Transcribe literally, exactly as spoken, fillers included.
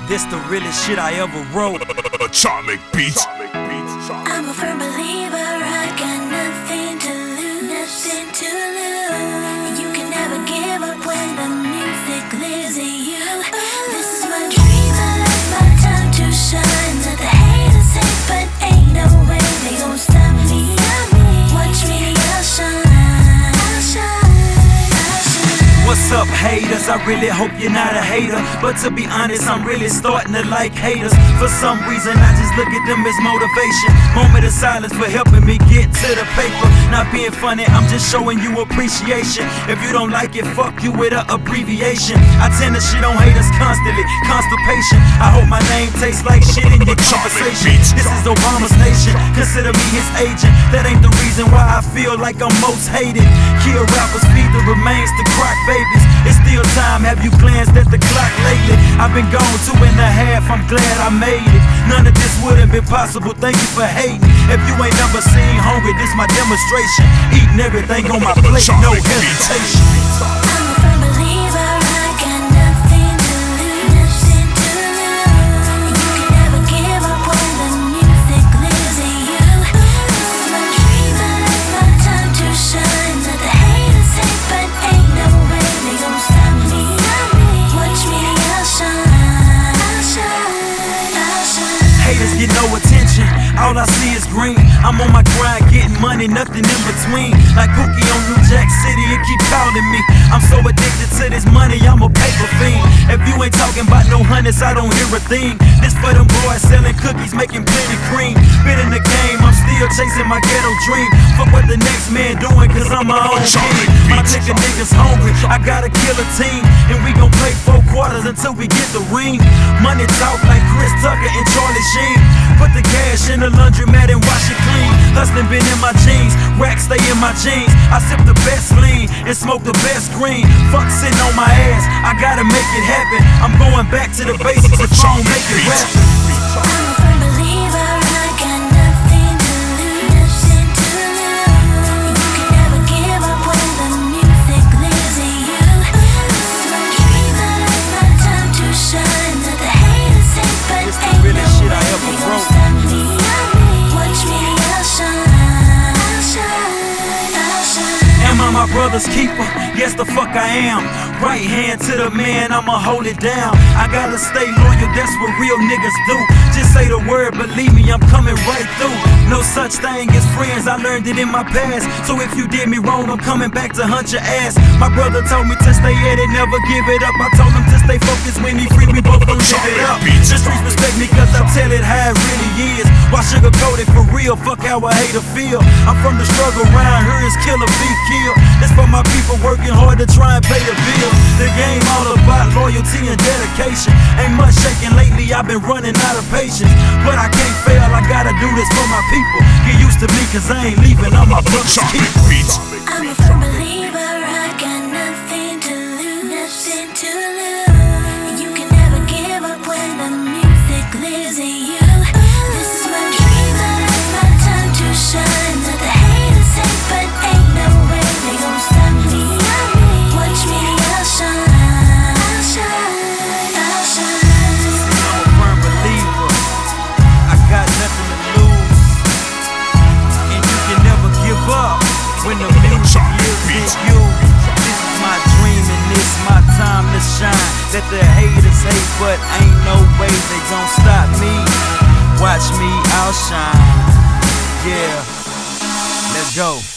This the realest shit I ever wrote. Atomic Beats. I'm a firm believer, I got nothing to lose, nothing to lose. You can never give up when the music lives in you. This is my dream, and it's my time to shine. Let the haters hate, but ain't no way they gon' stop me. Watch me, I'll shine, I'll shine, I'll shine. What's up, haters? I really hope you're not a hater, but to be honest, I'm really starting to like haters. For some reason, I just look at them as motivation. Moment of silence for helping me get to the paper. Not being funny, I'm just showing you appreciation. If you don't like it, fuck you with an abbreviation. I tend to shit on haters constantly, constipation. I hope my name tastes like shit in your conversation. This is Obama's nation, consider me his agent. That ain't the reason why I feel like I'm most hated. Kill rappers, feed the remains to crack babies. It's still time, have you glanced at the clock lately? I've been gone two and a half, I'm glad I made it. None of this would have been possible, thank you for hating. If you ain't never seen hungry, this my demonstration. Eating everything on my plate, no hesitation. I'm a firm believer, I got nothing to lose, nothing to lose. You can never give up when the music lives in you. This is my dream, and it's my time to shine. Let the haters hate, but ain't no way they gon' stop me. Watch me, I'll shine, I'll shine, I'll shine. Haters get no attention, all I see is green. I'm on my grind, getting money, nothing in between. Like Cookie on New Jack City, it keep calling me. I'm so addicted to this money, I'm a paper fiend. If you ain't talking about no hundreds, I don't hear a thing. This for them boys selling cookies, making plenty cream. Been in the game, I'm still chasing my ghetto dream. Fuck what the next man doing, cause I'm my own king. My nigga niggas hungry, I gotta kill a team. And we gon' play four quarters until we get the ring. Money talk like Chris Tucker and Charlie Sheen. Put the cash in the laundromat and wash it clean. Hustling been in my jeans, racks stay in my jeans. I sip the best lean and smoke the best green. Fuck sitting on my ass, I gotta make it happen. I'm going back to the basics if I don't make it rap. I'm a firm believer, I got nothing to lose, nothing to lose. You can never give up when the music lives in you. This is my dream, and it's my time to shine. Let the haters hate, but It's the ain't no realest shit I way ever they gon' wrote. stop me. Watch me, I'll shine, I'll shine, I'll shine. Am I my brother's keeper? Yes, the fuck I am. Right hand to the man, I'ma hold it down. I gotta stay loyal, that's what real niggas do. Just say the word, believe me, I'm coming right through. No such thing as friends, I learned it in my past. So if you did me wrong, I'm coming back to hunt your ass. My brother told me to stay at it, never give it up. I told him to stay focused when he free, we both gon' give it up. The streets respect me cause I tell it how it really is. Why sugarcoat it for real, fuck how a hater feel. I'm from the struggle round here, is kill or be killed. This for my people working hard to try and pay the bills. The game all about loyalty and dedication. Ain't much shaking lately, I've been running out of patience. But I can't fail, I gotta do this for my people. Get used to me cause I ain't leaving, I'm my brother's keeper. I'm a firm believer, I got nothing to lose, nothing to lose. You can never give up when the music lives in you. This is my dream, and it's my time to shine. Let the haters hate, but ain't no way they gon' stop me. Watch me, I'll shine, I'll shine, I'll shine. I'm a firm believer, I got nothing to lose. And you can never give up when the music lives in you. This is my dream and this my time to shine. Let the haters hate, but ain't no way they gon' stop me. Watch me, I'll shine. Yeah, let's go.